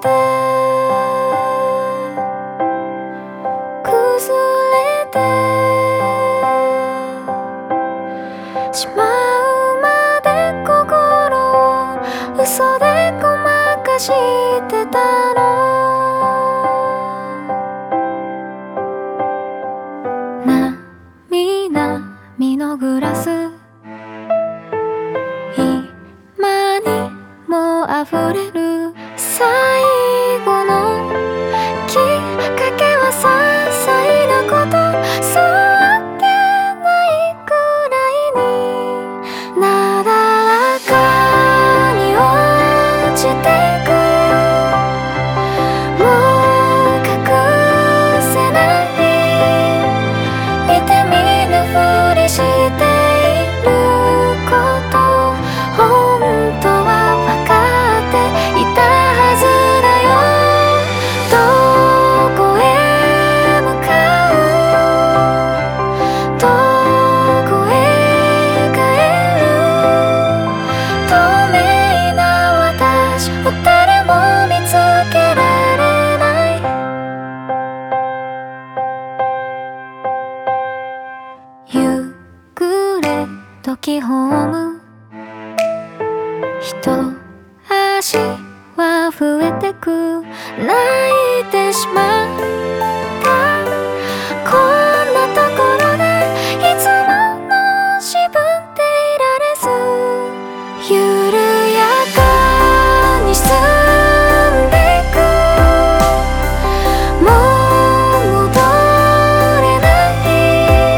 て崩れてしまうまで心を嘘でごまかしてたの。なみなみのグラス今にも溢れる。最後のきっかけは些細なこと、そうあっけないくらいになだらかに落ちてく。もう隠せない、見て見ぬふりしていること、本当は分かっていたはずだよ。どこへ向かう、どこへ帰る、透明な私を誰も見つけられない。夕暮れ時ホーム、人足は増えてく。泣いてしまったこんなところで、いつもの自分でいられず、緩やかに進んでいく。もう戻れない、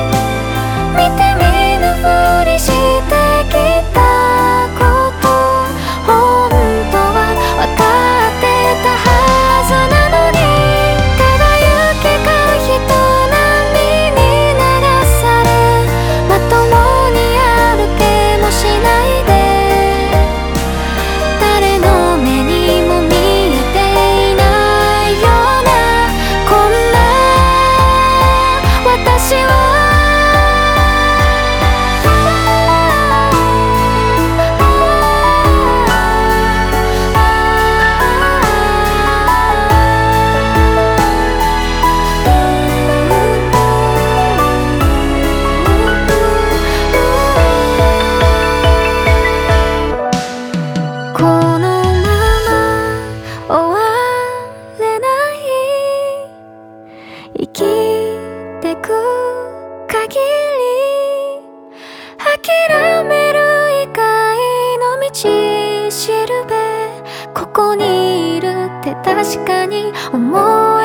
見て見ぬふりしてきたこと、本当は分かってたはずなのに、ただ雪が人波に流され、まともに歩けもしないで、誰の目にも見えていないようなこんな私はこのまま終われない、生きてく限り諦める以外の道しるべ、ここにいるって確かに思え